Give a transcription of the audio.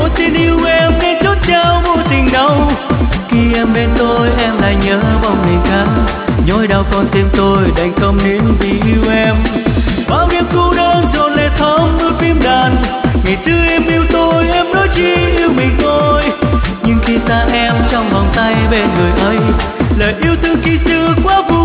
tôi xin yêu em nên chốt trao vô tình đau. Khi em bên tôi em lại nhớ bóng người khác, nhói đau con tim tôi đành không nên vì yêu em. Bao đêm cô đơn tròn lệ thắm nuốt phím đàn, ngày xưa em yêu tôi em nói chỉ yêu mình tôi. Nhưng khi xa em trong vòng tay bên người ấy, lời yêu thương khi xưa quá vui.